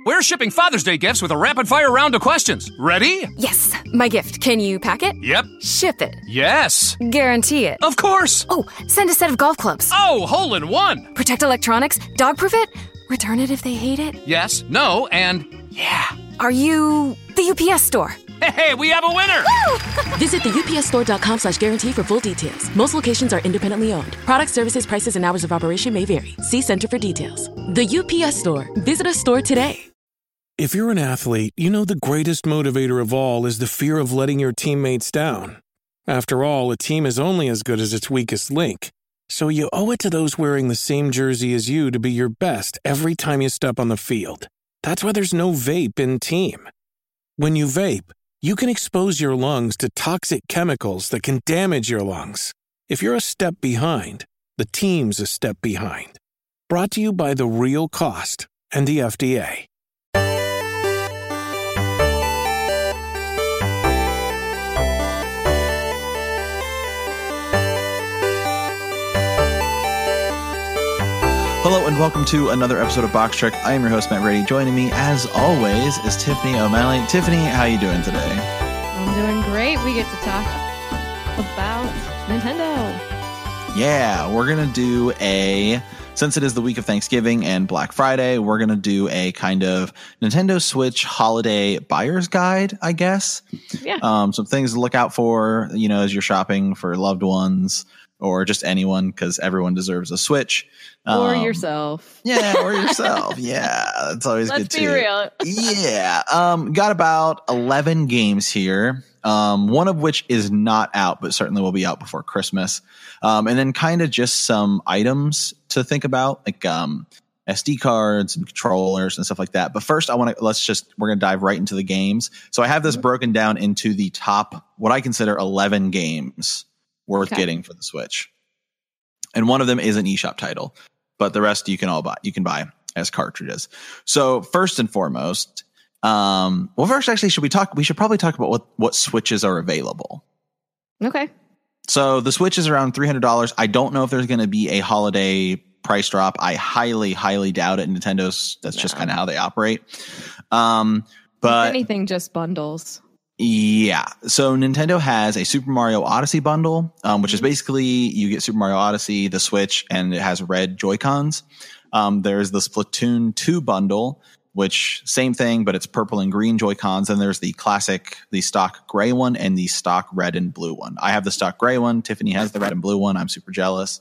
We're shipping Father's Day gifts with a rapid-fire round of questions. Ready? Yes. My gift. Can you pack it? Yep. Ship it. Yes. Guarantee it. Of course. Oh, send a set of golf clubs. Oh, hole-in-one. Protect electronics. Dog-proof it. Return it if they hate it. Yes, no, and yeah. Are you the UPS store? Hey, we have a winner! Visit the upsstore.com/guarantee for full details. Most locations are independently owned. Product services, prices, and hours of operation may vary. See Center for details. The UPS Store. Visit a store today. If you're an athlete, you know the greatest motivator of all is the fear of letting your teammates down. After all, a team is only as good as its weakest link. So you owe it to those wearing the same jersey as you to be your best every time you step on the field. That's why there's no vape in team. When you vape, you can expose your lungs to toxic chemicals that can damage your lungs. If you're a step behind, the team's a step behind. Brought to you by The Real Cost and the FDA. Hello and welcome to another episode of Box Trek. I am your host, Matt Brady. Joining me, as always, is Tiffany O'Malley. Tiffany, how you doing today? I'm doing great. We get to talk about Nintendo. Yeah, we're going to do since it is the week of Thanksgiving and Black Friday, we're going to do a kind of Nintendo Switch holiday buyer's guide, I guess. Yeah. Some things to look out for, as you're shopping for loved ones or just anyone, because everyone deserves a Switch. Or yourself. Yeah, or yourself. Yeah, that's always good too. Let's be real. Yeah. Got about 11 games here, one of which is not out, but certainly will be out before Christmas. And then kind of just some items to think about, like SD cards and controllers and stuff like that. But first, we're going to dive right into the games. So I have this broken down into the top, what I consider 11 games worth getting for the Switch. And one of them is an eShop title, but the rest you can buy as cartridges. So first and foremost, actually, we should probably talk about what Switches are available. Okay. So the Switch is around $300. I don't know if there's going to be a holiday price drop. I highly, highly doubt it. That's just kind of how they operate. But if anything, just bundles. Yeah. So Nintendo has a Super Mario Odyssey bundle, which is basically you get Super Mario Odyssey, the Switch, and it has red Joy-Cons. There's the Splatoon 2 bundle, which same thing, but it's purple and green Joy-Cons. And there's the stock gray one and the stock red and blue one. I have the stock gray one. Tiffany has the red and blue one. I'm super jealous.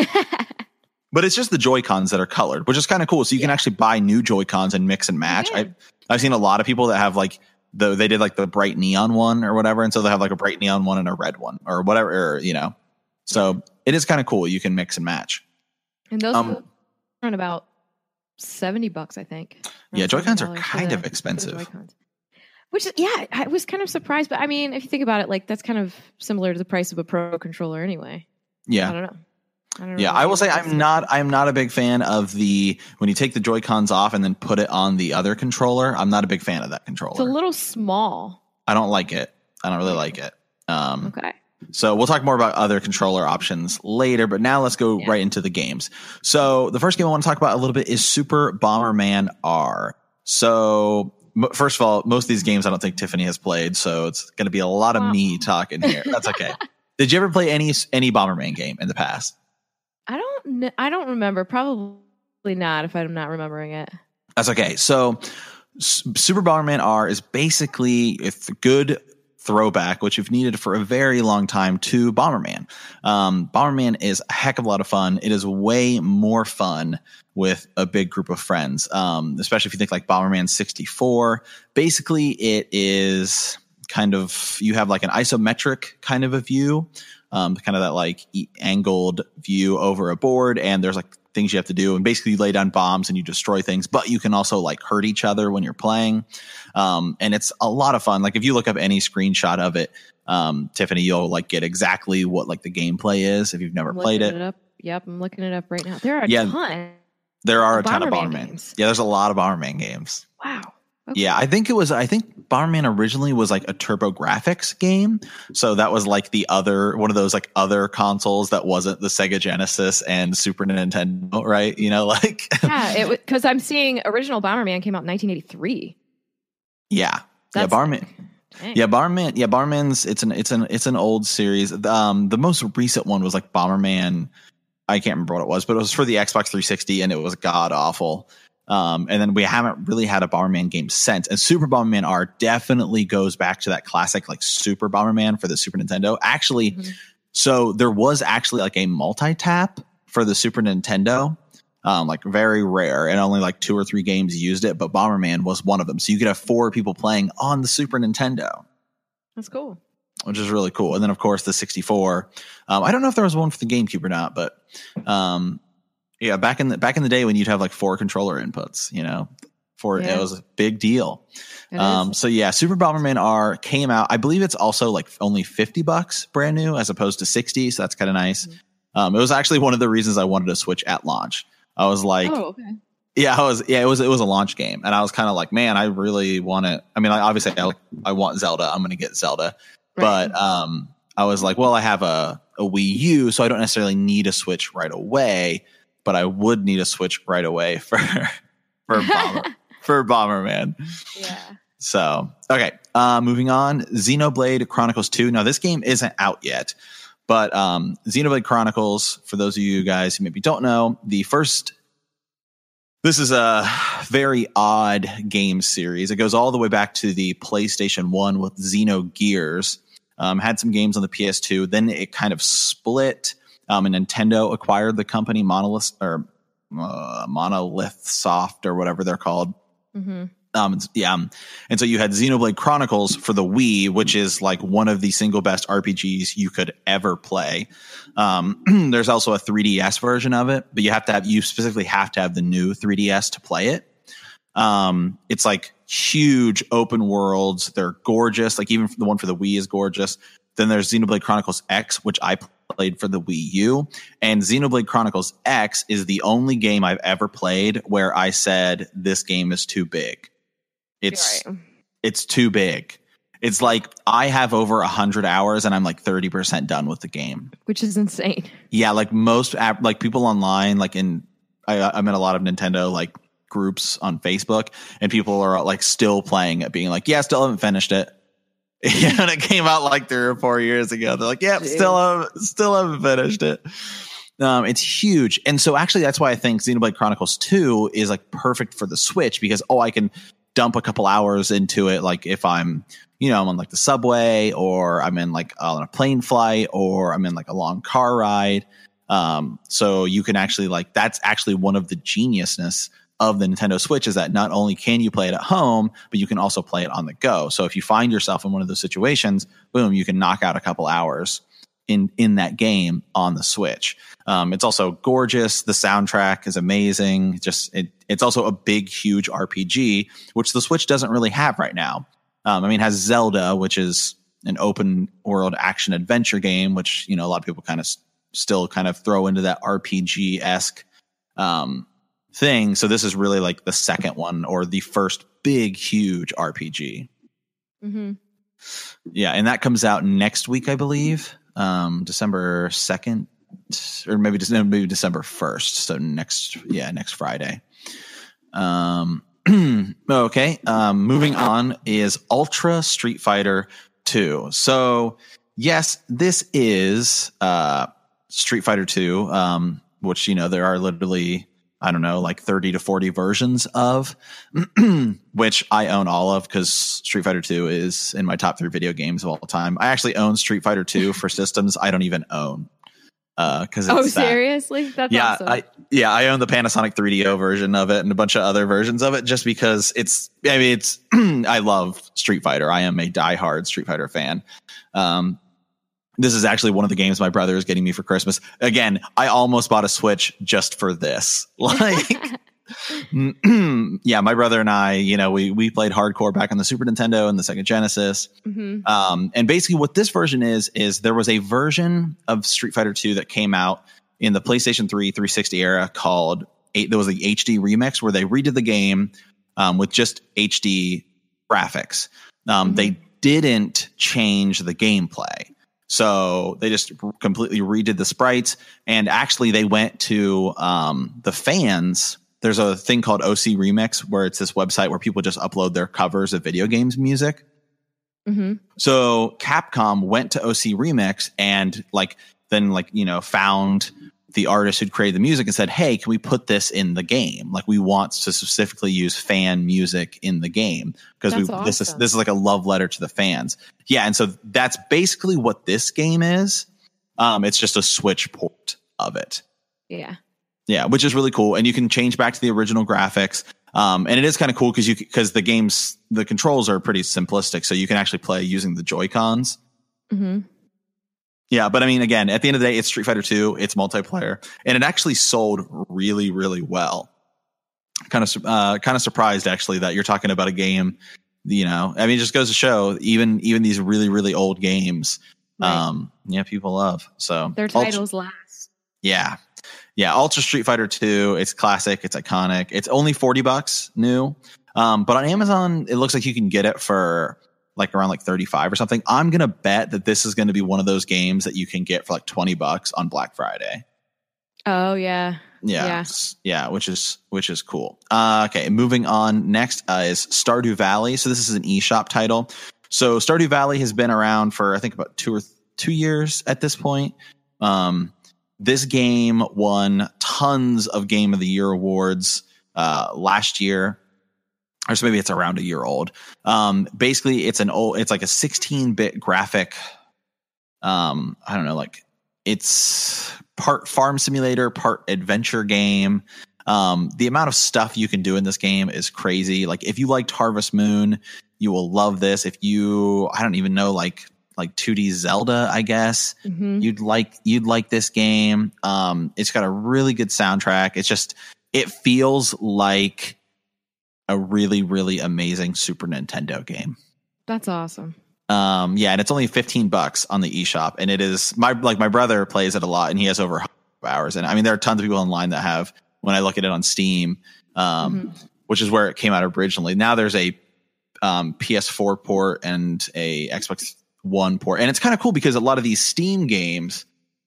But it's just the Joy-Cons that are colored, which is kind of cool. So you can actually buy new Joy-Cons and mix and match. I've seen a lot of people that have they did the bright neon one or whatever. And so they have a bright neon one and a red one or whatever, So it is kind of cool. You can mix and match. And those run about $70, I think. Yeah, Joy-Cons are kind of expensive. Which, I was kind of surprised. But I mean, if you think about it, that's kind of similar to the price of a Pro controller anyway. Yeah. I don't know. Yeah, I will say I'm not a big fan of when you take the Joy-Cons off and then put it on the other controller. I'm not a big fan of that controller. It's a little small. I don't like it. I don't really like it. Okay. So we'll talk more about other controller options later, but now let's go right into the games. So the first game I want to talk about a little bit is Super Bomberman R. So first of all, most of these games I don't think Tiffany has played, so it's going to be a lot of me talking here. That's okay. Did you ever play any Bomberman game in the past? I don't remember. Probably not if I'm not remembering it. That's okay. So Super Bomberman R is basically a good throwback, which you've needed for a very long time, to Bomberman. Bomberman is a heck of a lot of fun. It is way more fun with a big group of friends, especially if you think like Bomberman 64. Basically, it is kind of, you have an isometric kind of a view. Kind of that angled view over a board, and there's things you have to do, and basically you lay down bombs and you destroy things, but you can also hurt each other when you're playing. And it's a lot of fun. If you look up any screenshot of it, Tiffany, you'll get exactly what the gameplay is if you've never played it. Yep, I'm looking it up right now. There are a ton. There are a ton of Bomberman Bomberman games. Yeah, there's a lot of Bomberman games. Wow. Okay. Yeah, I think Bomberman originally was like a TurboGrafx game. So that was like one of those like other consoles that wasn't the Sega Genesis and Super Nintendo, right? You know, like yeah, because I'm seeing original Bomberman came out in 1983. Yeah. That's, Bomberman. dang. Yeah, Bomberman. Yeah, Bomberman's it's an old series. The most recent one was like Bomberman. I can't remember what it was, but it was for the Xbox 360 and it was god awful. And then we haven't really had a Bomberman game since. And Super Bomberman R definitely goes back to that classic like Super Bomberman for the Super Nintendo. Actually, so there was actually like a multi-tap for the Super Nintendo. Like very rare, and only like 2 or 3 games used it, but Bomberman was one of them. So you could have 4 people playing on the Super Nintendo. That's cool. Which is really cool. And then of course the 64. I don't know if there was one for the GameCube or not, but yeah, back in the day when you'd have like 4 controller inputs, you know, it was a big deal. So yeah, Super Bomberman R came out. I believe it's also like only $50 brand new as opposed to 60. So that's kind of nice. It was actually one of the reasons I wanted to Switch at launch. I was like, oh, okay. Yeah, it was a launch game, and I was kind of like, man, I really want it. I mean, obviously, I want Zelda. I'm going to get Zelda, right. But I was like, well, I have a Wii U, so I don't necessarily need a Switch right away, but I would need a Switch right away for Bomberman. Yeah. So okay, moving on, Xenoblade Chronicles 2. Now this game isn't out yet. But Xenoblade Chronicles, for those of you guys who maybe don't know, this is a very odd game series. It goes all the way back to the PlayStation 1 with Xenogears. Had some games on the PS2. Then it kind of split, and Nintendo acquired the company Monolith Soft or whatever they're called. Mm-hmm. And so you had Xenoblade Chronicles for the Wii, which is like one of the single best RPGs you could ever play. There's also a 3DS version of it, but you specifically have to have the new 3DS to play it. It's like huge open worlds. They're gorgeous. Like even the one for the Wii is gorgeous. Then there's Xenoblade Chronicles X, which I played for the Wii U. And Xenoblade Chronicles X is the only game I've ever played where I said, this game is too big. It's too big. It's like I have over 100 hours and I'm like 30% done with the game, which is insane. Yeah, like most like people online, like I'm in a lot of Nintendo like groups on Facebook, and people are like still playing it, being like, "Yeah, still haven't finished it." And it came out like 3 or 4 years ago. They're like, "Yeah, still haven't finished it." It's huge, and so actually that's why I think Xenoblade Chronicles 2 is like perfect for the Switch, because I can dump a couple hours into it, like if I'm on like the subway, or I'm in like on a plane flight, or I'm in like a long car ride. So you can actually like, that's actually one of the geniusness of the Nintendo Switch, is that not only can you play it at home, but you can also play it on the go. So if you find yourself in one of those situations, boom, you can knock out a couple hours in that game on the Switch. It's also gorgeous. The soundtrack is amazing. It's also a big, huge RPG, which the Switch doesn't really have right now. It has Zelda, which is an open world action adventure game, which, a lot of people kind of still kind of throw into that RPG-esque thing. So this is really like the second one, or the first big, huge RPG. Mm-hmm. Yeah. And that comes out next week, I believe. December 2nd, or maybe December 1st. So next Friday. Okay. Moving on is Ultra Street Fighter 2. So yes, this is Street Fighter 2, which, there are literally, I don't know, like 30 to 40 versions of, which I own all of, because Street Fighter 2 is in my top 3 video games of all time. I actually own Street Fighter 2 for systems I don't even own. Seriously? That's awesome. I own the Panasonic 3DO version of it and a bunch of other versions of it, just because I love Street Fighter. I am a diehard Street Fighter fan. This is actually one of the games my brother is getting me for Christmas. Again, I almost bought a Switch just for this. Like, yeah, my brother and I, we played hardcore back on the Super Nintendo and the Sega Genesis. Mm-hmm. And basically what this version is there was a version of Street Fighter 2 that came out in the PlayStation 3 360 era called, there was the HD remix, where they redid the game. with just HD graphics. They didn't change the gameplay. So they just completely redid the sprites, and actually they went to the fans. There's a thing called OC Remix where it's this website where people just upload their covers of video games music. So Capcom went to OC Remix and found the artist who'd created the music and said, hey, can we put this in the game? Like, we want to specifically use fan music in the game because this is like a love letter to the fans. Yeah. And so that's basically what this game is. It's just a Switch port of it. Yeah. Yeah. Which is really cool. And you can change back to the original graphics. And it is kind of cool because the controls are pretty simplistic. So you can actually play using the Joy-Cons. Yeah, but I mean, again, at the end of the day, it's Street Fighter 2. It's multiplayer, and it actually sold really, really well. Kind of surprised actually that you're talking about a game. I mean, it just goes to show even these really, really old games, people love. So their titles last. Yeah, Ultra Street Fighter 2. It's classic. It's iconic. It's only $40 new, but on Amazon, it looks like you can get it for like around like 35 or something. I'm going to bet that this is going to be one of those games that you can get for like $20 on Black Friday. Oh yeah. Yeah. Which is cool. Okay. Moving on. Next is Stardew Valley. So this is an eShop title. So Stardew Valley has been around for, I think, about 2 years at this point. This game won tons of Game of the Year awards, last year. Or so maybe it's around a year old. Basically it's like a 16-bit graphic. I don't know, like it's part farm simulator, part adventure game. The amount of stuff you can do in this game is crazy. Like if you liked Harvest Moon, you will love this. If you, I don't even know, like 2D Zelda, I guess you'd like this game. It's got a really good soundtrack. It feels like a really, really amazing Super Nintendo game. That's awesome. Yeah, and it's only $15 on the eShop, and it is my brother plays it a lot, and he has over 100 hours. And I mean, there are tons of people online that have. When I look at it on Steam, which is where it came out originally. Now there's a PS4 port and a Xbox One port, and it's kind of cool because a lot of these Steam games,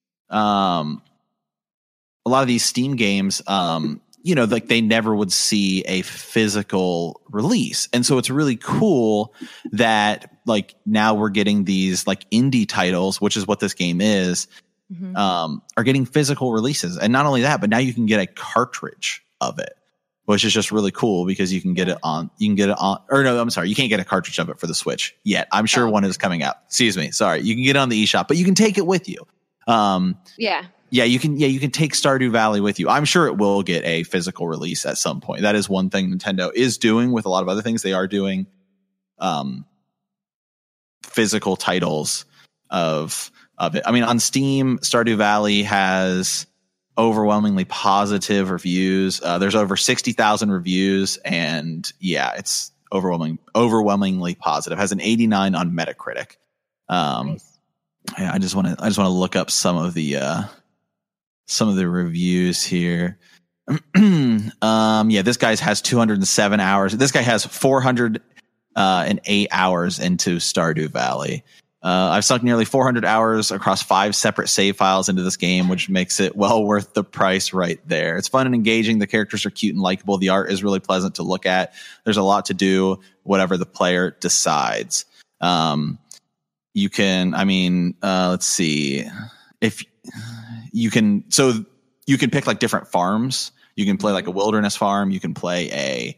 like they never would see a physical release. And so it's really cool that like now we're getting these like indie titles, which is what this game is, are getting physical releases. And not only that, but now you can get a cartridge of it, which is just really cool because you can get it on, you can't get a cartridge of it for the Switch yet. I'm sure one is coming out. Excuse me. Sorry. You can get it on the eShop, but you can take it with you. Yeah, you can take Stardew Valley with you. I'm sure it will get a physical release at some point. That is one thing Nintendo is doing with a lot of other things. They are doing physical titles of it. I mean, on Steam, Stardew Valley has overwhelmingly positive reviews. There's over 60,000 reviews, and yeah, it's overwhelmingly positive. Has an 89 on Metacritic. Nice. Yeah, I just want to look up some of the reviews here. This guy has 207 hours. This guy has 408 hours into Stardew Valley. I've sunk nearly 400 hours across 5 separate save files into this game, which makes it well worth the price right there. It's fun and engaging. The characters are cute and likable. The art is really pleasant to look at. There's a lot to do, whatever the player decides. You can, let's see. If you can, so you can pick like different farms. You can play like a wilderness farm. You can play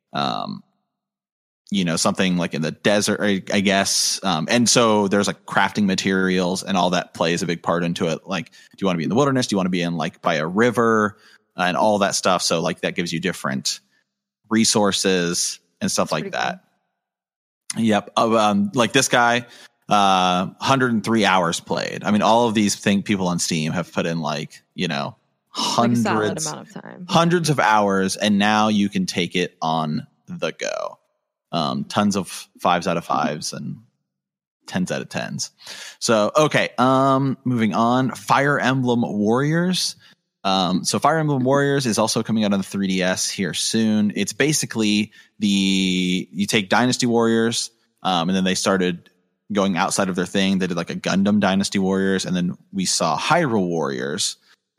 something like in the desert, I guess. And so there's like crafting materials and all that plays a big part into it. Like, do you want to be in the wilderness? Do you want to be in like by a river and all that stuff? So like that gives you different resources and stuff like that. Cool. Yep. Like this guy, 103 hours played. I mean, all of these people on Steam have put in like, hundreds amount of time, hundreds of hours. And now you can take it on the go. Tons of 5s out of 5s and 10s out of 10s. So, okay. Moving on. Fire Emblem Warriors. So Fire Emblem Warriors is also coming out on the 3DS here soon. It's basically you take Dynasty Warriors, and then they started going outside of their thing. They did like a Gundam Dynasty Warriors, and then we saw Hyrule Warriors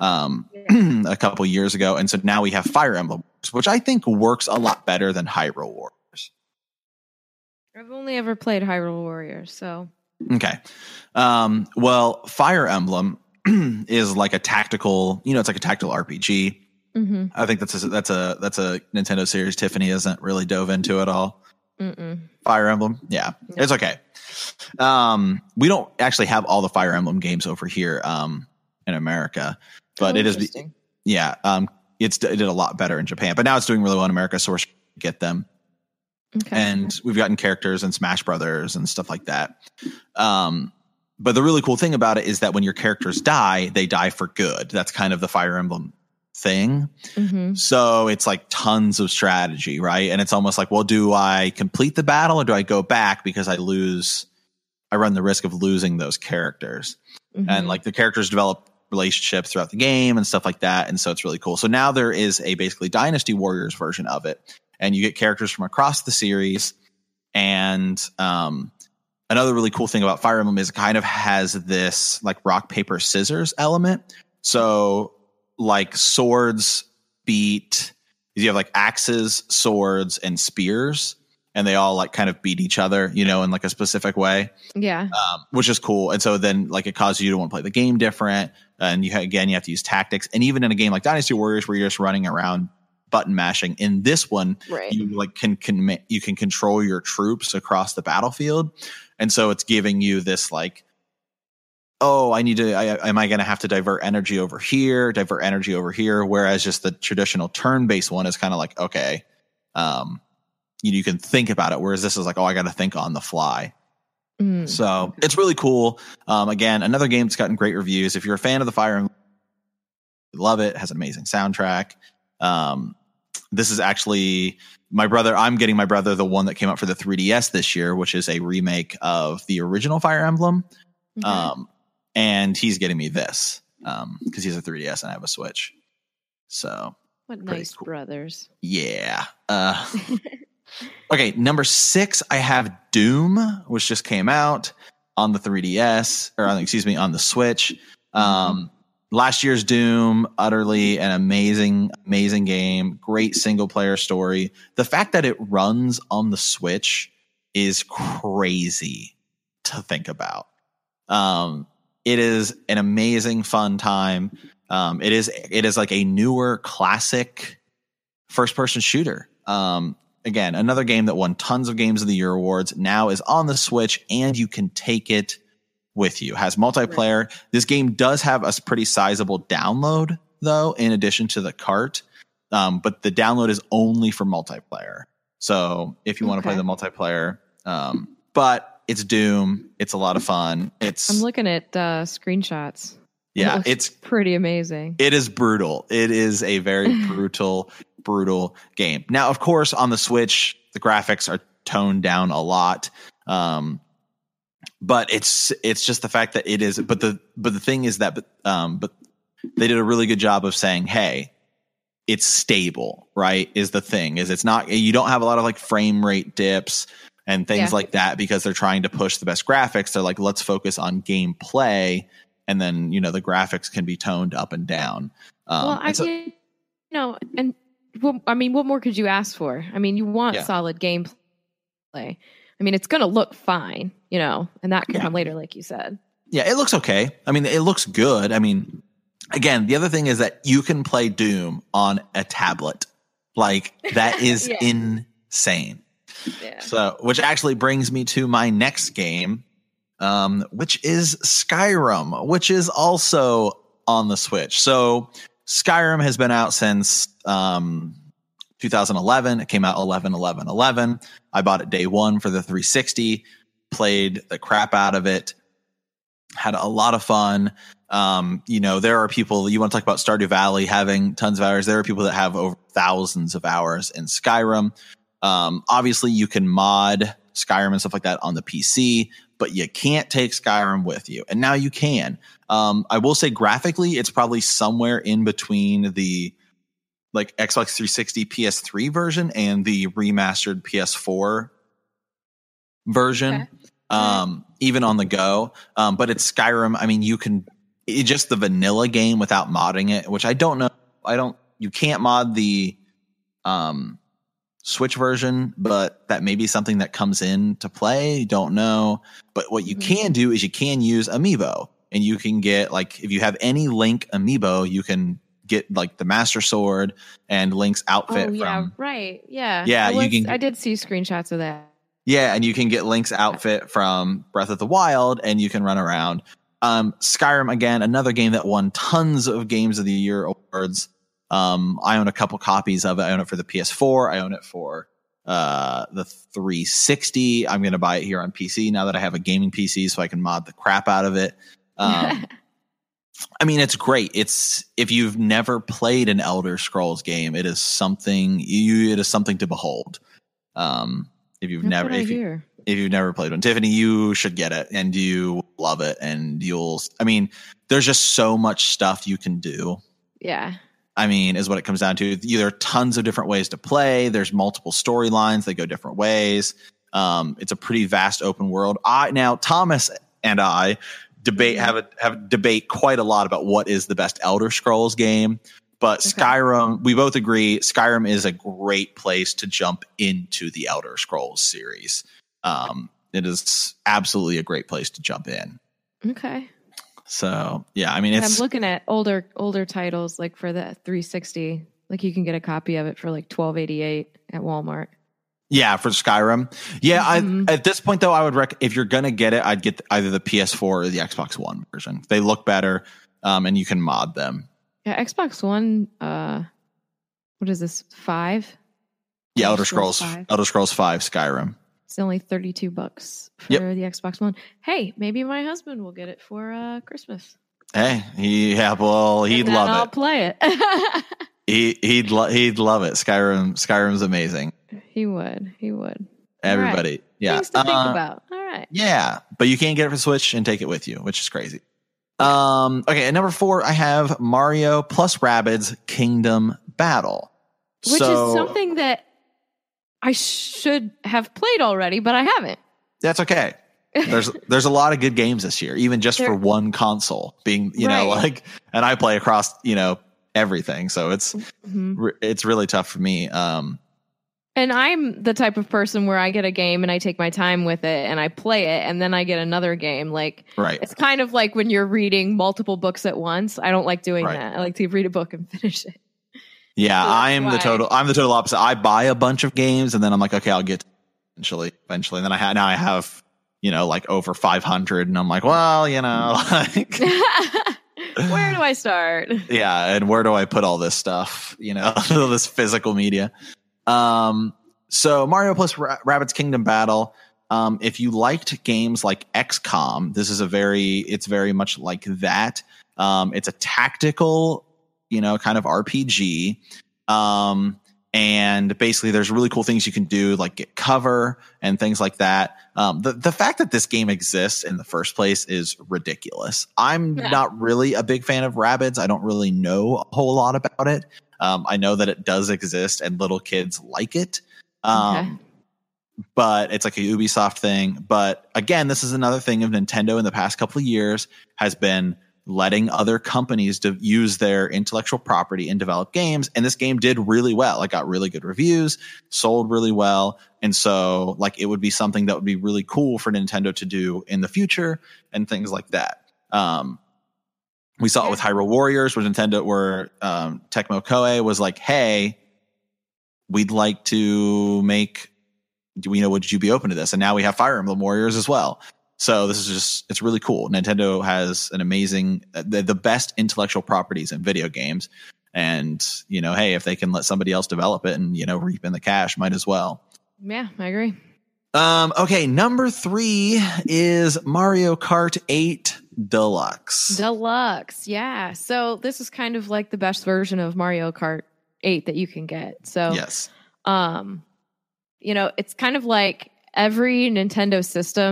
a couple years ago. And so now we have Fire Emblem, which I think works a lot better than Hyrule Warriors. I've only ever played Hyrule Warriors, so. Okay. Well, Fire Emblem is like a tactical, it's like a tactical RPG. Mm-hmm. I think that's a Nintendo series Tiffany hasn't really dove into at all. Fire Emblem. Yeah, no. It's okay. We don't actually have all the Fire Emblem games over here in America, but it is, it did a lot better in Japan, but now it's doing really well in America, so we're sure to get them. Okay. And we've gotten characters in Smash Brothers and stuff like that. But the really cool thing about it is that when your characters die, they die for good. That's kind of the Fire Emblem thing. Mm-hmm. So it's like tons of strategy, right? And it's almost like, well, do I complete the battle or do I go back because I run the risk of losing those characters. Mm-hmm. And like the characters develop relationships throughout the game and stuff like that. And so it's really cool. So now there is a basically Dynasty Warriors version of it. And you get characters from across the series. And another really cool thing about Fire Emblem is it kind of has this like rock, paper, scissors element. So like swords beat, you have like axes, swords, and spears. And they all like kind of beat each other, in like a specific way. Yeah. Which is cool. And so then like it causes you to want to play the game different. And you have to use tactics. And even in a game like Dynasty Warriors where you're just running around button mashing, in this one, right, you like can control your troops across the battlefield. And so it's giving you this like, oh, am I going to have to divert energy over here? Whereas just the traditional turn-based one is kind of like, okay, you can think about it. Whereas this is like, oh, I got to think on the fly. So it's really cool. Again, another game that's gotten great reviews. If you're a fan of the Fire Emblem, love it. It has an amazing soundtrack. This is actually I'm getting my brother the one that came out for the 3DS this year, which is a remake of the original Fire Emblem. Mm-hmm. And he's getting me this because he's a 3DS and I have a Switch. So what nice cool brothers. Yeah. Okay, number 6, I have Doom, which just came out on the 3DS, on the Switch. Last year's Doom, utterly an amazing game, great single player story. The fact that it runs on the Switch is crazy to think about. It is an amazing fun time. It is like a newer classic first person shooter. Again, another game that won tons of Games of the Year awards, now is on the Switch, and you can take it with you. Has multiplayer. Right. This game does have a pretty sizable download, though, in addition to the cart. But the download is only for multiplayer. So if you want to play the multiplayer, but it's Doom. It's a lot of fun. I'm looking at screenshots. Yeah, it's pretty amazing. It is brutal. It is a very brutal game. Now, of course, on the Switch, the graphics are toned down a lot. But it's just the fact that it is. But the thing is that but they did a really good job of saying, hey, it's stable, right? Is the thing is it's not, you don't have a lot of like frame rate dips and things like that because they're trying to push the best graphics. They're like, let's focus on gameplay. And then, the graphics can be toned up and down. What more could you ask for? I mean, you want solid gameplay. I mean, it's going to look fine, and that can come later, like you said. Yeah, it looks okay. I mean, it looks good. I mean, again, the other thing is that you can play Doom on a tablet. Like, that is insane. Yeah. So, which actually brings me to my next game, which is Skyrim, which is also on the Switch. So Skyrim has been out since 2011. It came out 11/11/11. I bought it day one for the 360, played the crap out of it, had a lot of fun. There are people, you want to talk about Stardew Valley having tons of hours. There are people that have over thousands of hours in Skyrim. Obviously you can mod Skyrim and stuff like that on the PC, but you can't take Skyrim with you. And now you can. I will say graphically, it's probably somewhere in between the like Xbox 360 PS3 version and the remastered PS4 version. Okay. Even on the go. But it's Skyrim. I mean, it's just the vanilla game without modding it, which I don't know. You can't mod the Switch version, but that may be something that comes in to play. Don't know. But what you can do is you can use Amiibo, and you can get like, if you have any Link Amiibo, you can get like the Master Sword and Link's outfit. Right. Yeah. Yeah. I did see screenshots of that. Yeah. And you can get Link's outfit from Breath of the Wild, and you can run around. Skyrim, again, another game that won tons of Games of the Year awards. I own a couple copies of it. I own it for the PS4. I own it for the 360. I'm going to buy it here on PC now that I have a gaming PC, so I can mod the crap out of it. I mean, it's great. If you've never played an Elder Scrolls game, it is something to behold. If you've never played one, Tiffany, you should get it, and you love it, and there's just so much stuff you can do. Yeah. I mean, is what it comes down to. There are tons of different ways to play. There's multiple storylines. They go different ways. It's a pretty vast open world. Now Thomas and I debate quite a lot about what is the best Elder Scrolls game. But Skyrim, we both agree Skyrim is a great place to jump into the Elder Scrolls series. It is absolutely a great place to jump in. Okay. So, yeah, I mean, I'm looking at older titles like for the 360. Like you can get a copy of it for like $12.88 at Walmart. Yeah, for Skyrim. Yeah, at this point though, I would if you're gonna get it, I'd get either the PS4 or the Xbox One version. They look better, and you can mod them. Yeah, Xbox One. What is this? 5? Yeah, Elder Scrolls 5 Skyrim. It's only $32 for the Xbox One. Hey, maybe my husband will get it for Christmas. Hey, he'd love it. I'll play it. He'd love it. Skyrim's amazing. He would. Everybody, right. Yeah. Things to think about. All right. Yeah, but you can't get it for Switch and take it with you, which is crazy. Okay, at number 4, I have Mario plus Rabbids Kingdom Battle, which is something that I should have played already, but I haven't. That's okay. There's a lot of good games this year, even just for one console being, and I play across, everything. So it's really tough for me. And I'm the type of person where I get a game and I take my time with it and I play it and then I get another game. It's kind of like when you're reading multiple books at once. I don't like doing that. I like to read a book and finish it. Yeah, so I'm the total opposite. I buy a bunch of games and then I'm like, okay, I'll get to it eventually. And then I have, like over 500 and I'm like, well, where do I start? Yeah. And where do I put all this stuff, this physical media? So Mario plus Rabbids Kingdom Battle. If you liked games like XCOM, this is it's very much like that. It's a tactical, kind of RPG. And basically there's really cool things you can do, like get cover and things like that. The fact that this game exists in the first place is ridiculous. I'm not really a big fan of Rabbids. I don't really know a whole lot about it. I know that it does exist and little kids like it. But it's like a Ubisoft thing. But again, this is another thing of Nintendo in the past couple of years has been letting other companies to use their intellectual property and develop games. And this game did really well. It got really good reviews, sold really well. And so it would be something that would be really cool for Nintendo to do in the future and things like that. We saw it with Hyrule Warriors, where Tecmo Koei was like, hey, we'd like to make, would you be open to this? And now we have Fire Emblem Warriors as well. So this is it's really cool. Nintendo has an amazing, the best intellectual properties in video games. And, hey, if they can let somebody else develop it and, reap in the cash, might as well. Yeah, I agree. Okay, number 3 is Mario Kart 8 Deluxe. Yeah. So this is kind of like the best version of Mario Kart 8 that you can get. So yes. It's kind of like every Nintendo system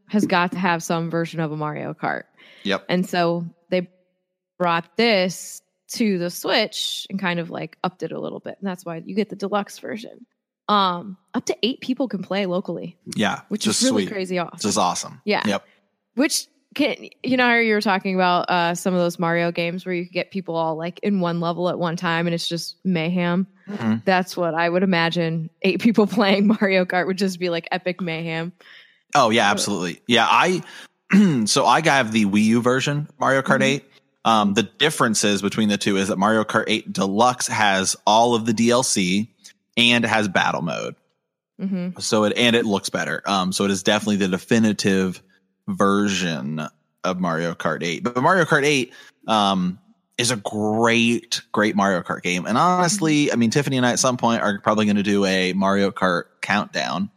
has got to have some version of a Mario Kart. Yep. And so they brought this to the Switch and kind of like upped it a little bit. And that's why you get the deluxe version. Up to 8 people can play locally. Yeah. Which is really crazy awesome. Just awesome. Yeah. Yep. Which can, you know how you were talking about some of those Mario games where you could get people all like in one level at one time and it's just mayhem. Mm-hmm. That's what I would imagine 8 people playing Mario Kart would just be like epic mayhem. Oh yeah, absolutely. Yeah. So I have the Wii U version, Mario Kart 8. The differences between the two is that Mario Kart 8 Deluxe has all of the DLC and has battle mode. Mm-hmm. So it looks better. So it is definitely the definitive version of Mario Kart 8. But Mario Kart 8 is a great Mario Kart game. And honestly, I mean, Tiffany and I at some point are probably going to do a Mario Kart countdown.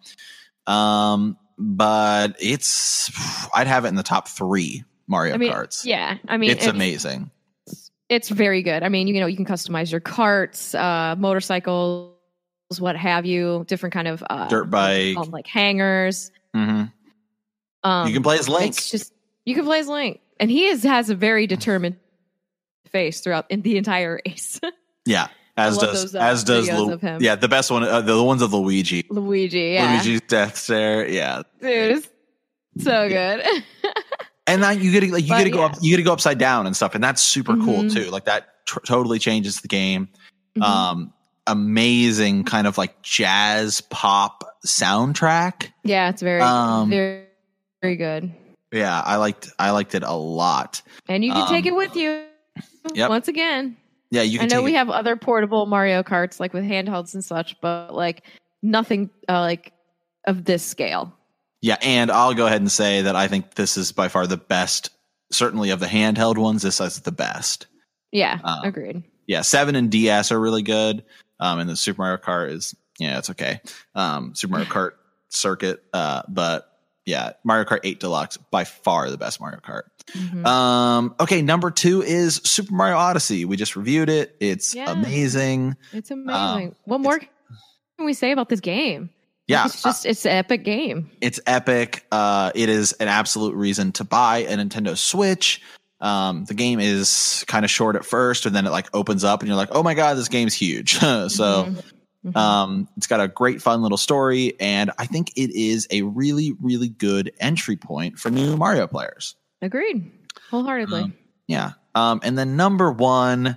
But I'd have it in the top 3 Mario Karts. Yeah. I mean, it's amazing. It's very good. I mean, you know, you can customize your carts, motorcycles, what have you, different kind of dirt bike, like hangers. Mm-hmm. You can play as Link. You can play as Link, and he has a very determined face throughout in the entire race. Yeah, as does him. Yeah, the best one, the ones of Luigi. Yeah, Luigi's death stare. Yeah, dude, it's so good. And then you get to go upside down and stuff, and that's super cool too. Like that totally changes the game. Mm-hmm. Amazing kind of like jazz pop soundtrack. Yeah, it's very very good. Yeah, I liked it a lot. And you can take it with you. Yep. Once again. Yeah, you can. I know we have other portable Mario Karts like with handhelds and such, but like nothing like of this scale. Yeah, and I'll go ahead and say that I think this is by far the best. Certainly of the handheld ones, this is the best. Yeah, agreed. Yeah, 7 and DS are really good. And the Super Mario Kart is, it's okay. Super Mario Kart Circuit, but yeah, Mario Kart 8 Deluxe, by far the best Mario Kart. Mm-hmm. Okay, number 2 is Super Mario Odyssey. We just reviewed it. It's amazing. It's amazing. What more can we say about this game? Yeah, it's an epic game. It's epic. It is an absolute reason to buy a Nintendo Switch. The game is kind of short at first, and then it like opens up, and you're like, "Oh my god, this game's huge!" So, it's got a great, fun little story, and I think it is a really, really good entry point for new Mario players. Agreed, wholeheartedly. Yeah. And then number 1,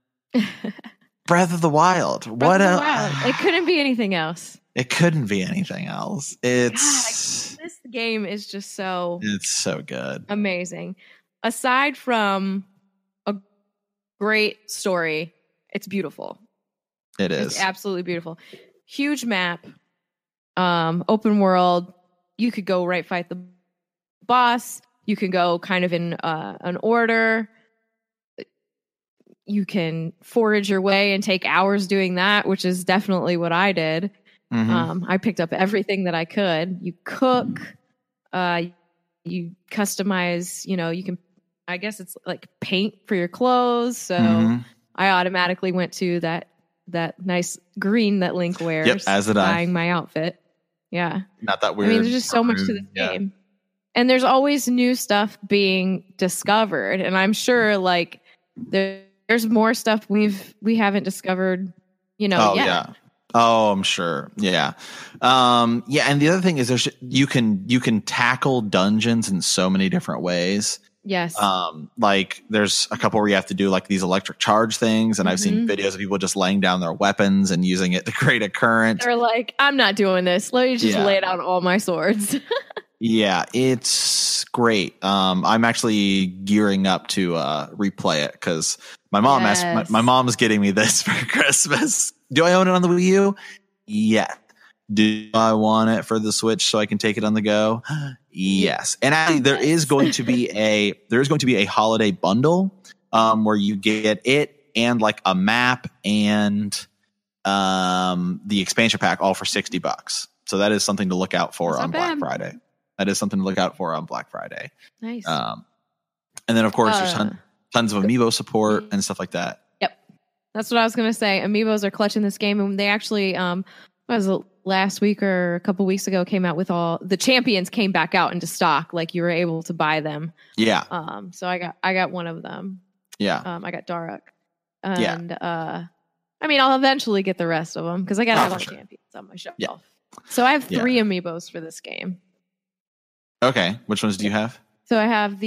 Breath of the Wild. It couldn't be anything else. It couldn't be anything else. This game is just it's so good. Amazing. Aside from a great story, it's beautiful. It is. It's absolutely beautiful. Huge map, open world. You could go fight the boss. You can go kind of in an order. You can forage your way and take hours doing that, which is definitely what I did. Mm-hmm. I picked up everything that I could. You cook, you customize, you can, I guess it's like paint for your clothes. So I automatically went to that nice green that Link wears. Yep, as did I. Buying my outfit. Yeah. Not that weird. I mean, there's just so much to this game. And there's always new stuff being discovered. And I'm sure like there's more stuff we haven't discovered, yet. Yeah. Oh, I'm sure. Yeah. And the other thing is you can tackle dungeons in so many different ways. Yes. Like there's a couple where you have to do like these electric charge things, and I've seen videos of people just laying down their weapons and using it to create a current. They're like, I'm not doing this. Let me just lay down all my swords. Yeah, it's great. I'm actually gearing up to replay it because my mom asked. My mom's getting me this for Christmas. Do I own it on the Wii U? Yeah. Do I want it for the Switch so I can take it on the go? Yes. And actually, there is going to be a holiday bundle where you get it and like a map and the expansion pack all for $60. So that is something to look out for on Black Friday. That is something to look out for on Black Friday. Nice. And then of course there's tons of amiibo support and stuff like that. Yep. That's what I was going to say. Amiibos are clutch in this game, and they actually last week or a couple weeks ago came out with all the champions came back out into stock. Like you were able to buy them. Yeah. So I got one of them. Yeah. I got Daruk. And I mean, I'll eventually get the rest of them because I got all the champions on my shelf. Yeah. So I have 3 amiibos for this game. Okay. Which ones do you have? So I have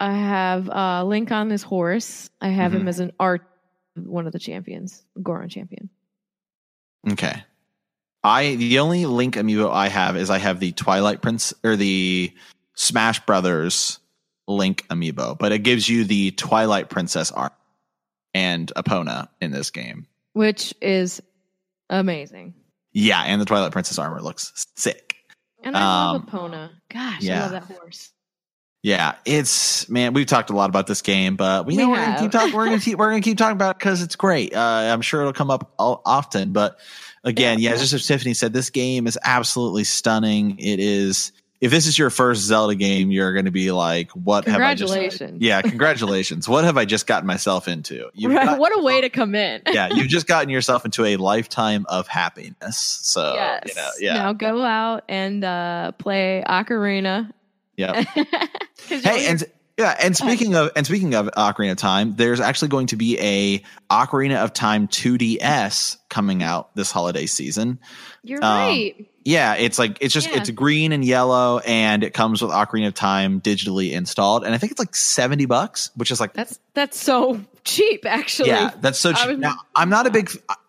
Link on his horse. I have him as one of the champions, Goron champion. Okay. The only Link amiibo I have the Twilight Prince or the Smash Brothers Link amiibo, but it gives you the Twilight Princess art and Epona in this game, which is amazing. Yeah, and the Twilight Princess armor looks sick. And I love Epona. Gosh, I love that horse. Yeah, we've talked a lot about this game, but we're gonna keep talking. We're gonna keep talking about it because it's great. I'm sure it'll come up often, but again, just as Tiffany said, this game is absolutely stunning. It is. If this is your first Zelda game, you're going to be like, "What have I just?" Congratulations! Yeah, congratulations. What have I just gotten myself into? What a way to come in! Yeah, you've just gotten yourself into a lifetime of happiness. So Now go out and play Ocarina. Yeah. Hey, and speaking of Ocarina of Time, there's actually going to be a Ocarina of Time 2DS coming out this holiday season. You're right. Yeah, it's green and yellow, and it comes with Ocarina of Time digitally installed, and I think it's like $70, which is like that's so cheap, actually. Yeah, that's so cheap. Now, I'm not a big.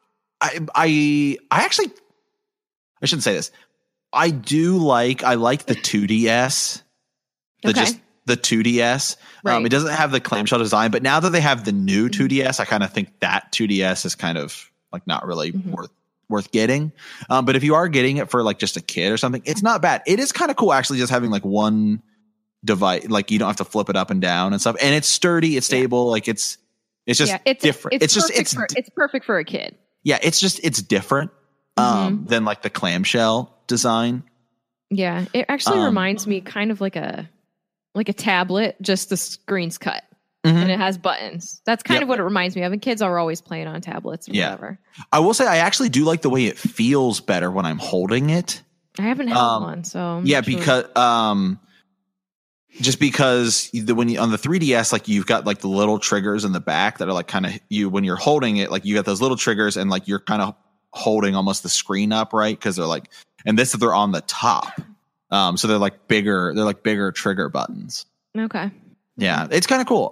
I actually, I shouldn't say this. I like the 2DS. Just the 2DS. Right. It doesn't have the clamshell design, but now that they have the new 2DS, I kind of think that 2DS is kind of like not really worth getting. But if you are getting it for like just a kid or something, it's not bad. It is kind of cool actually, just having like one device. Like you don't have to flip it up and down and stuff. And it's sturdy, it's stable. Like it's just different. It's perfect for a kid. Yeah, it's different than like the clamshell design. Yeah, it actually reminds me kind of like a tablet, just the screen's cut and it has buttons. That's kind of what it reminds me of. And kids are always playing on tablets or whatever. I will say I actually do like the way it feels better when I'm holding it. I haven't held one, so because just because when on the 3DS, like you've got like the little triggers in the back that are like kind of when you're holding it, like you got those little triggers and like you're kind of holding almost the screen up, right? Because they're like, and they're on the top. So they're like bigger trigger buttons. Okay. Yeah, it's kind of cool.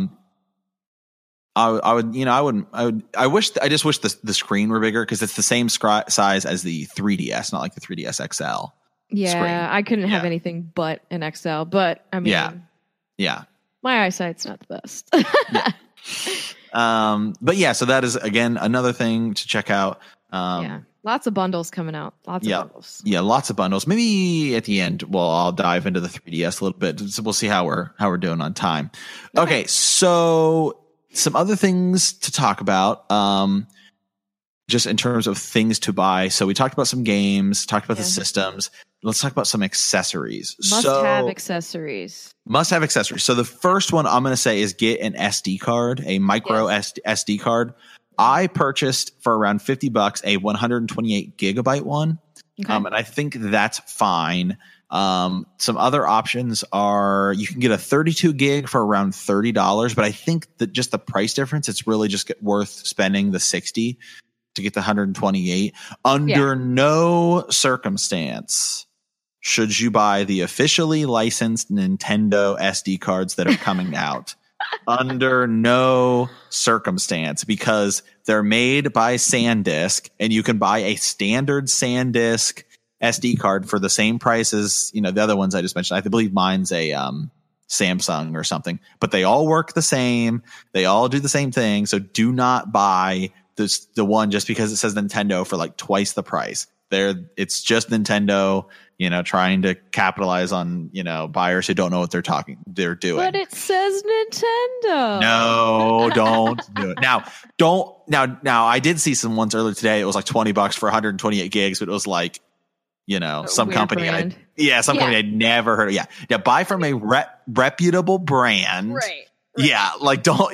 I just wish the screen were bigger because it's the same size as the 3DS, not like the 3DS XL. Yeah, screen. I couldn't have anything but an XL, but I mean, my eyesight's not the best. But yeah, so that is again another thing to check out. Lots of bundles coming out. Lots of bundles. Yeah, lots of bundles. Maybe at the end, I'll dive into the 3DS a little bit. So we'll see how we're doing on time. Okay, so some other things to talk about. Just in terms of things to buy. So we talked about some games, talked about the systems. Let's talk about some accessories. Must-have accessories. So the first one I'm going to say is get an SD card, a micro SD card. I purchased for around $50 a 128 gigabyte one. Okay. And I think that's fine. Some other options are you can get a 32 gig for around $30, but I think that just the price difference, it's really just worth spending the $60 to get the 128. Under no circumstance should you buy the officially licensed Nintendo SD cards that are coming out. Under no circumstance, because they're made by SanDisk, and you can buy a standard SanDisk SD card for the same price as the other ones I just mentioned. I believe mine's a Samsung or something, but they all work the same. They all do the same thing. So do not buy the one just because it says Nintendo for like twice the price. It's just Nintendo, trying to capitalize on, buyers who don't know what they're doing. But it says Nintendo. No, don't do it. Now I did see some ones earlier today. It was like $20 for 128 gigs, but it was like, some company company I'd never heard of. Yeah. Buy from a reputable brand. Right. Yeah. Like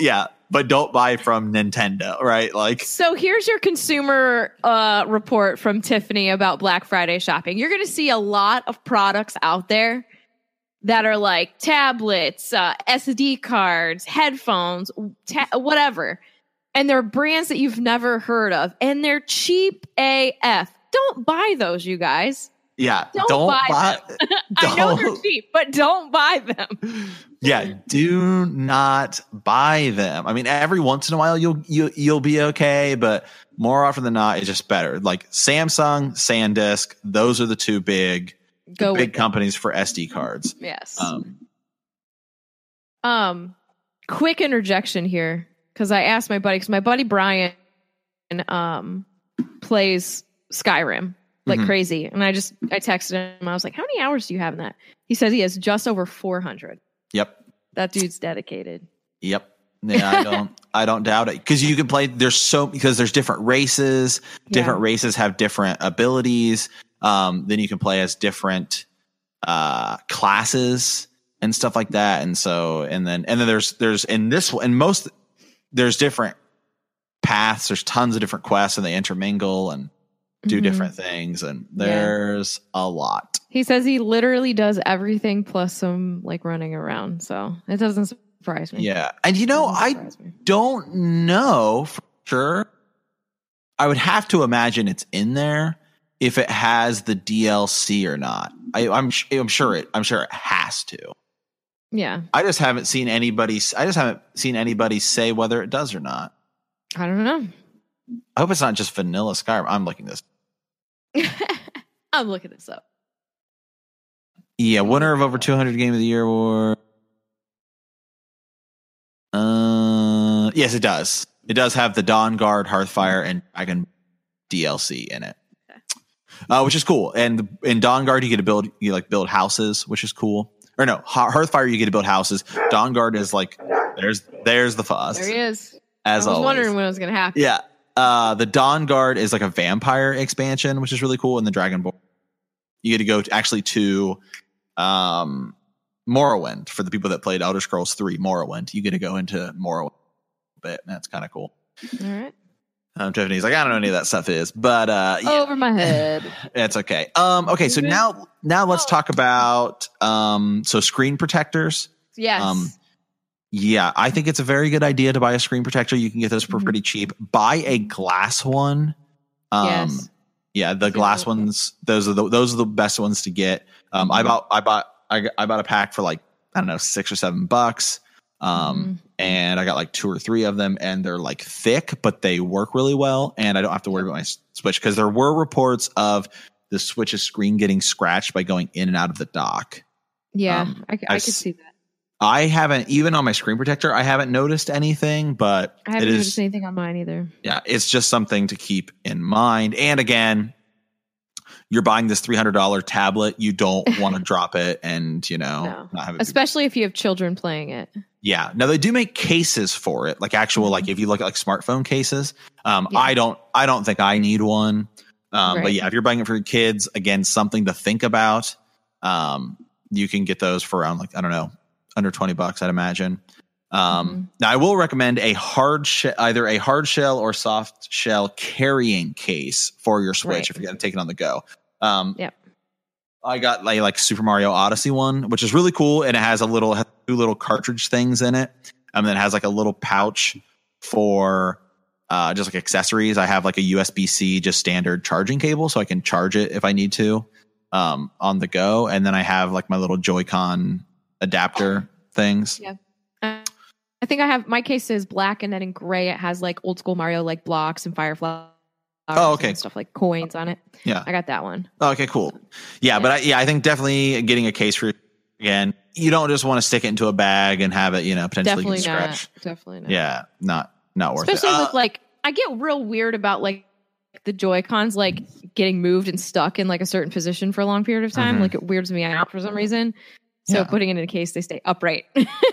but don't buy from Nintendo, right? Like, so here's your consumer report from Tiffany about Black Friday shopping. You're going to see a lot of products out there that are like tablets, SD cards, headphones, whatever. And they're brands that you've never heard of, and they're cheap AF. Don't buy those, you guys. Yeah, don't buy them. I know they're cheap, but don't buy them. Yeah, do not buy them. I mean, every once in a while you'll be okay, but more often than not, it's just better. Like Samsung, SanDisk, those are the two big companies for SD cards. Yes. Quick interjection here, because I asked my buddy, because my buddy Brian plays Skyrim like crazy, and I texted him. I was like, "How many hours do you have in that?" He says he has just over 400. Yep, that dude's dedicated. Yep. Yeah, I don't doubt it, because you can play. Because there's different races. Different races have different abilities. Then you can play as different classes and stuff like that. And so, and then there's in this one, and most there's different paths. There's tons of different quests, and they intermingle and do different things. And there's a lot. He says he literally does everything plus some like running around. So it doesn't surprise me. Yeah. And I don't know for sure. I would have to imagine it's in there if it has the DLC or not. I'm sure it has to. Yeah. I just haven't seen anybody say whether it does or not. I don't know. I hope it's not just vanilla Skyrim. I'm looking this. I'm looking this up. Yeah, winner of over 200 Game of the Year award. Yes, it does. It does have the Dawnguard, Hearthfire, and Dragon DLC in it, which is cool. And in Dawnguard, you get to build houses, which is cool. Or no, Hearthfire, you get to build houses. Dawnguard is like there's the fuzz. There he is. As I was always. wondering when it was going to happen. Yeah. The Dawnguard is like a vampire expansion, which is really cool. And the Dragonborn, you get to go to Morrowind. For the people that played Elder Scrolls 3 Morrowind, you get to go into Morrowind a bit. And that's kind of cool. All right. Tiffany's like, I don't know any of that stuff is, but over my head. It's okay. Okay, so now let's talk about screen protectors. Yes. Yeah, I think it's a very good idea to buy a screen protector. You can get those for pretty cheap. Buy a glass one. Yes. Yeah, the glass ones. Those are the best ones to get. I bought a pack for like, I don't know, $6 or $7. And I got like 2 or 3 of them, and they're like thick, but they work really well. And I don't have to worry about my Switch, because there were reports of the Switch's screen getting scratched by going in and out of the dock. Yeah, I could see that. I haven't, even on my screen protector, I haven't noticed anything, but I haven't noticed anything on mine either. Yeah, it's just something to keep in mind. And again, you're buying this $300 tablet. You don't want to drop it and, not have it. Especially if you have children playing it. Yeah. Now they do make cases for it, like actual, like if you look at like smartphone cases. I don't think I need one. Right. But yeah, if you're buying it for your kids, again, something to think about. You can get those for around like, I don't know, under $20, I'd imagine. Now I will recommend either a hard shell or soft shell carrying case for your Switch if you're going to take it on the go. I got like Super Mario Odyssey one, which is really cool, and it has 2 little cartridge things in it. And then it has like a little pouch for just like accessories. I have like a USB-C just standard charging cable, so I can charge it if I need to on the go. And then I have like my little Joy-Con adapter things. Yeah. I think I have, my case is black, and then in gray it has like old school Mario like blocks and Firefly. Oh, okay. And stuff like coins on it. Yeah. I got that one. Okay, cool. Yeah, but I think definitely getting a case for, again, you don't just want to stick it into a bag and have it, potentially get scratched. Definitely not. Yeah, not worth it. Especially with like, I get real weird about like the Joy-Cons like getting moved and stuck in like a certain position for a long period of time. Like it weirds me out for some reason. So putting it in a case, they stay upright.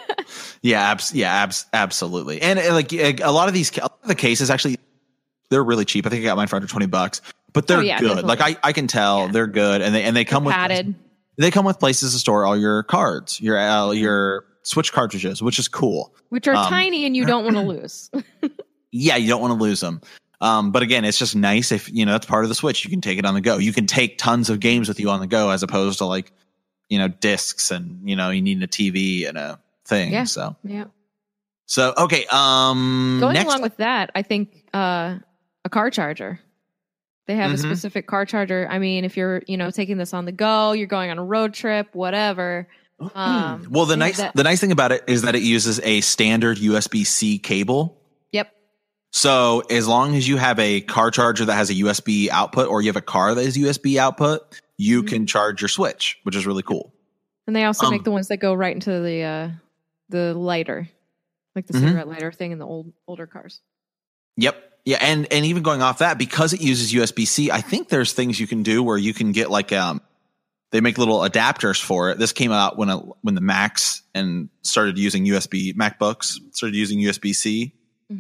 Absolutely. And like a lot of the cases actually, they're really cheap. I think I got mine for under $20, but they're good. Definitely. Like I can tell they're good, and they come with padded. They come with places to store all your cards, your Switch cartridges, which is cool. Which are tiny and you don't want to lose. Yeah, you don't want to lose them. But again, it's just nice if, that's part of the Switch. You can take it on the go. You can take tons of games with you on the go as opposed to like, discs and, you need a TV and a thing. Yeah. So, yeah. So, okay. Going along with that, I think a car charger. They have a specific car charger. I mean, if you're, taking this on the go, you're going on a road trip, whatever. Well, the nice thing about it is that it uses a standard USB-C cable. Yep. So as long as you have a car charger that has a USB output, or you have a car that is USB output, you can charge your Switch, which is really cool. And they also make the ones that go right into the lighter, like the cigarette lighter thing in the older cars. Yep. Yeah, and even going off that, because it uses USB-C, I think there's things you can do where you can get like they make little adapters for it. This came out when the Macs and started using MacBooks started using USB-C.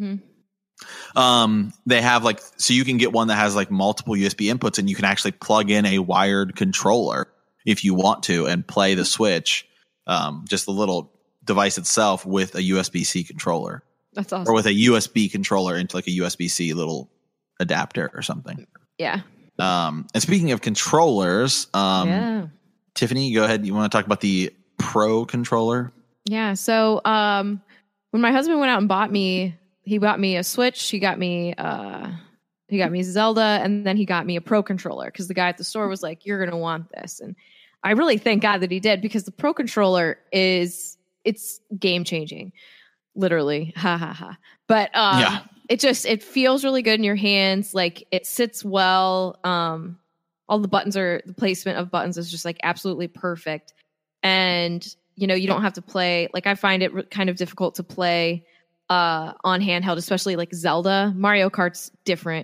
They have so you can get one that has like multiple USB inputs, and you can actually plug in a wired controller if you want to and play the Switch, just the little device itself with a USB-C controller. That's awesome. Or with a USB controller into like a USB-C little adapter or something. Yeah. And speaking of controllers, Tiffany, go ahead. You want to talk about the Pro controller? Yeah. So when my husband went out and he bought me a Switch. He got me Zelda, and then he got me a Pro controller because the guy at the store was like, "You're gonna want this," and I really thank God that he did, because the Pro controller it's game changing. Literally, ha ha ha. But it feels really good in your hands. Like, it sits well. All the placement of buttons is just like absolutely perfect. And you don't have to play. Like, I find it kind of difficult to play on handheld, especially like Zelda. Mario Kart's different.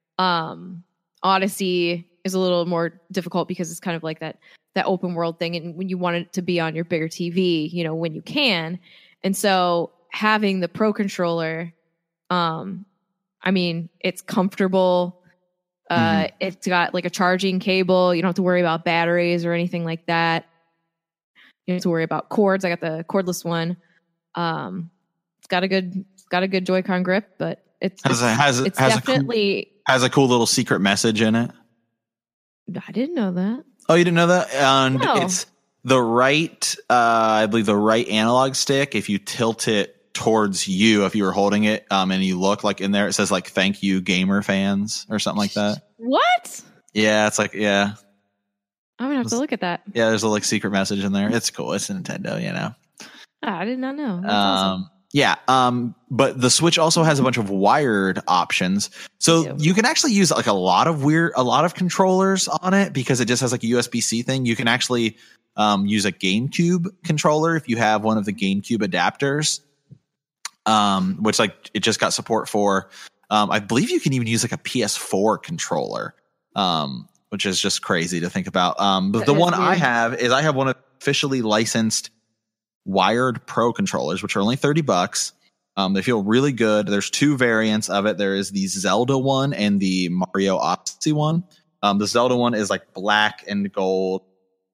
Odyssey is a little more difficult because it's kind of like that open world thing, and when you want it to be on your bigger TV, when you can. And so having the Pro controller, I mean, it's comfortable. It's got like a charging cable. You don't have to worry about batteries or anything like that. You don't have to worry about cords. I got the cordless one. It's got a good Joy-Con grip, but it's definitely has a cool little secret message in it. I didn't know that. Oh, you didn't know that? And no. It's the right, I believe the right analog stick. If you tilt it towards you, if you were holding it, and you look like in there, it says like "Thank you, gamer fans" or something like that. What? Yeah, it's like, yeah. I'm gonna have to look at that. Yeah, there's a like secret message in there. It's cool. It's Nintendo, I did not know. That's awesome. Yeah. But the Switch also has a bunch of wired options. So you can actually use like a lot of controllers on it, because it just has like a USB-C thing. You can actually use a GameCube controller if you have one of the GameCube adapters, which like it just got support for. I believe you can even use like a PS4 controller, which is just crazy to think about. But the one I have one officially licensed wired Pro controllers, which are only $30. They feel really good. There's two variants of it. There is the Zelda one and the Mario Odyssey one. The Zelda one is like black and gold,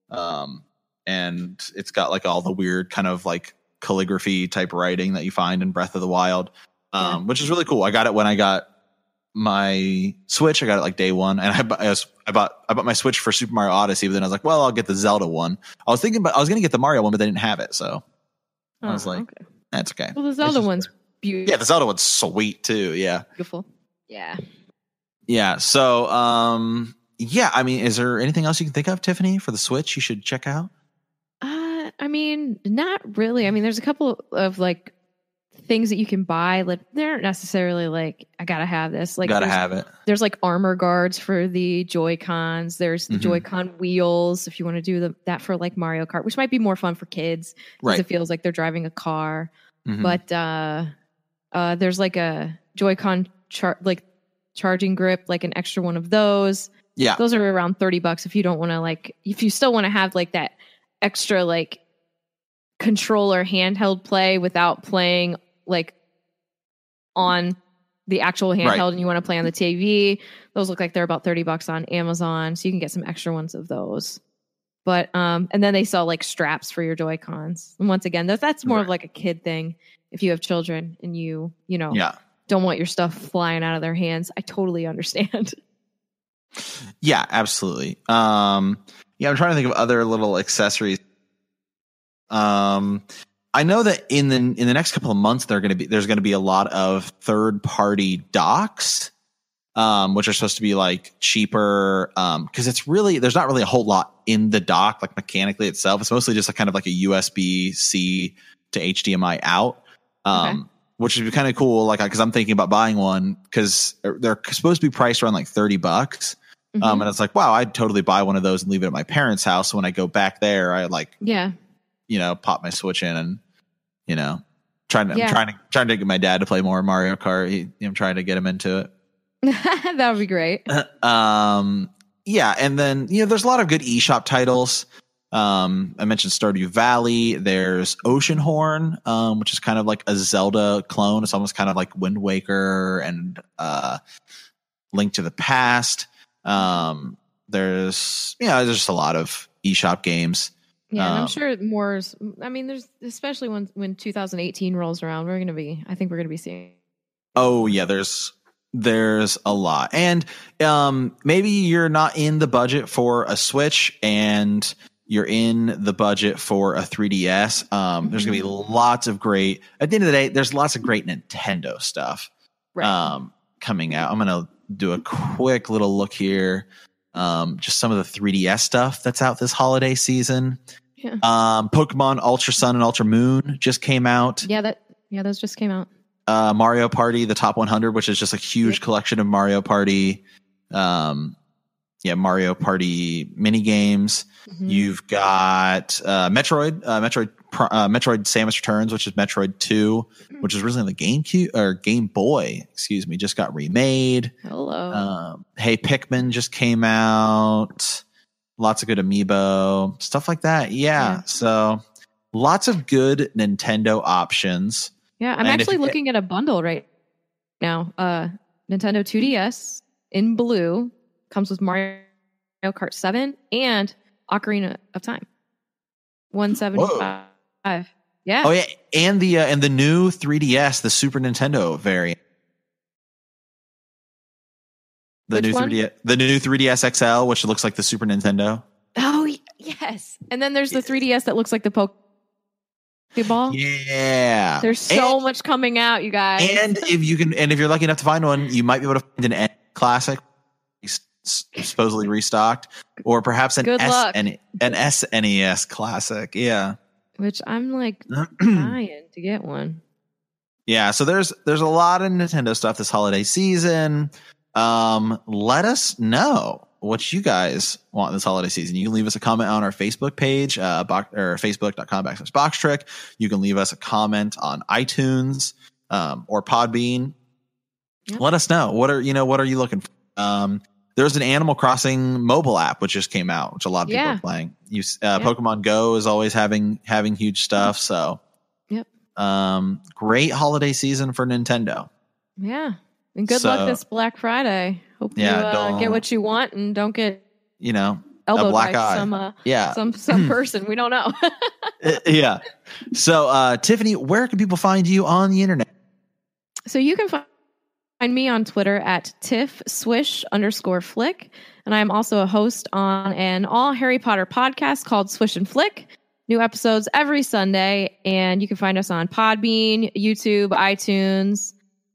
and it's got like all the weird kind of like calligraphy type writing that you find in Breath of the Wild, which is really cool. I got it when I got my Switch. I got it like day one, and I bought my Switch for Super Mario Odyssey, but then I was like, well, I'll get the Zelda one. I was going to get the Mario one, but they didn't have it, so I was like, okay. That's okay. Well, the Zelda one's beautiful. Yeah, the Zelda one's sweet too. Yeah, beautiful. Yeah. Yeah. So, I mean, is there anything else you can think of, Tiffany, for the Switch you should check out? I mean, not really. I mean, there's a couple of like things that you can buy. Like, they aren't necessarily like, I gotta have this. Like, gotta have it. There's like armor guards for the Joy-Cons. There's the Joy-Con wheels if you want to do that for like Mario Kart, which might be more fun for kids because it feels like they're driving a car. But there's like a Joy-Con charging grip, like an extra one of those. Yeah, those are around $30 if you don't want to if you still want to have like that extra like controller handheld play without playing like on the actual handheld, and you want to play on the TV. Those look like they're about $30 on Amazon, so you can get some extra ones of those. But and then they sell like straps for your Joy-Cons. And once again, that's more of like a kid thing. If you have children and you know, don't want your stuff flying out of their hands, I totally understand. Yeah, absolutely. I'm trying to think of other little accessories. I know that in the next couple of months there's going to be a lot of third-party docks, which are supposed to be like cheaper, because there's not really a whole lot in the dock, like mechanically itself. It's mostly just kind of like a USB-C to HDMI out, which would be kind of cool. Like, because I'm thinking about buying one because they're supposed to be priced around like $30. And it's like, wow, I'd totally buy one of those and leave it at my parents' house. So when I go back there, I pop my Switch in and, I'm trying to get my dad to play more Mario Kart. I'm trying to get him into it. That would be great. And then, there's a lot of good eShop titles. I mentioned Stardew Valley. There's Oceanhorn, which is kind of like a Zelda clone. It's almost kind of like Wind Waker and Link to the Past. There's just a lot of eShop games. Yeah, and I'm sure more. I mean, there's especially when 2018 rolls around, I think we're gonna be seeing. Oh yeah, there's a lot, and maybe you're not in the budget for a Switch, and you're in the budget for a 3DS. There's gonna be lots of great. At the end of the day, there's lots of great Nintendo stuff coming out. I'm gonna do a quick little look here. Just some of the 3DS stuff that's out this holiday season. Yeah. Pokemon Ultra Sun and Ultra Moon just came out. Those just came out. Mario Party, the top 100, which is just a huge collection of Mario Party. Mario Party mini games. You've got Metroid Samus Returns, which is Metroid 2, which is originally the Game Boy, just got remade. Hello. Hey, Pikmin just came out. Lots of good amiibo, stuff like that. Yeah. So lots of good Nintendo options. Yeah, I'm actually looking at a bundle right now. Nintendo 2DS in blue comes with Mario Kart 7 and Ocarina of Time. $175. Yeah. Oh yeah, and the new 3DS, the Super Nintendo variant. The new 3DS XL, which looks like the Super Nintendo. Oh yes, and then there's the 3DS that looks like the Pokeball. Yeah, there's so much coming out, you guys. And if you're lucky enough to find one, you might be able to find an Classic, supposedly restocked, or perhaps an SNES Classic. Yeah, which I'm like dying to get one. Yeah, so there's a lot of Nintendo stuff this holiday season. Let us know what you guys want this holiday season. You can leave us a comment on our Facebook page, or facebook.com/BoxTrick. You can leave us a comment on iTunes, or Podbean. Yep. Let us know. What are you looking for? There's an Animal Crossing mobile app which just came out, which a lot of people are playing. Pokemon Go is always having huge stuff. So, great holiday season for Nintendo. Yeah. And good luck this Black Friday. Hope you get what you want and don't get elbowed by some person. We don't know. Yeah. So Tiffany, where can people find you on the internet? So you can find me on Twitter at tiffswish_flick. And I'm also a host on an all Harry Potter podcast called Swish and Flick. New episodes every Sunday. And you can find us on Podbean, YouTube, iTunes.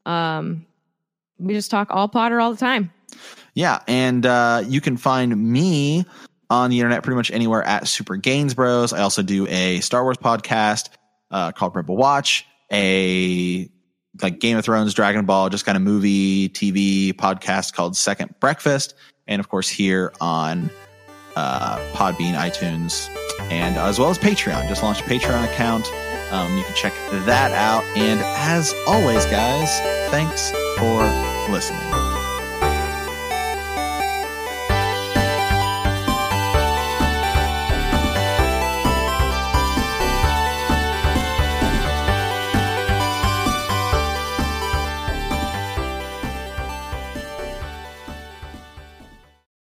We just talk all Potter all the time. Yeah, and you can find me on the internet pretty much anywhere at Super Gains Bros. I also do a Star Wars podcast called Rebel Watch, a Game of Thrones, Dragon Ball, just kind of movie, TV podcast called Second Breakfast, and of course here on Podbean, iTunes, and as well as Patreon. Just launched a Patreon account. You can check that out. And as always, guys, thanks for listening.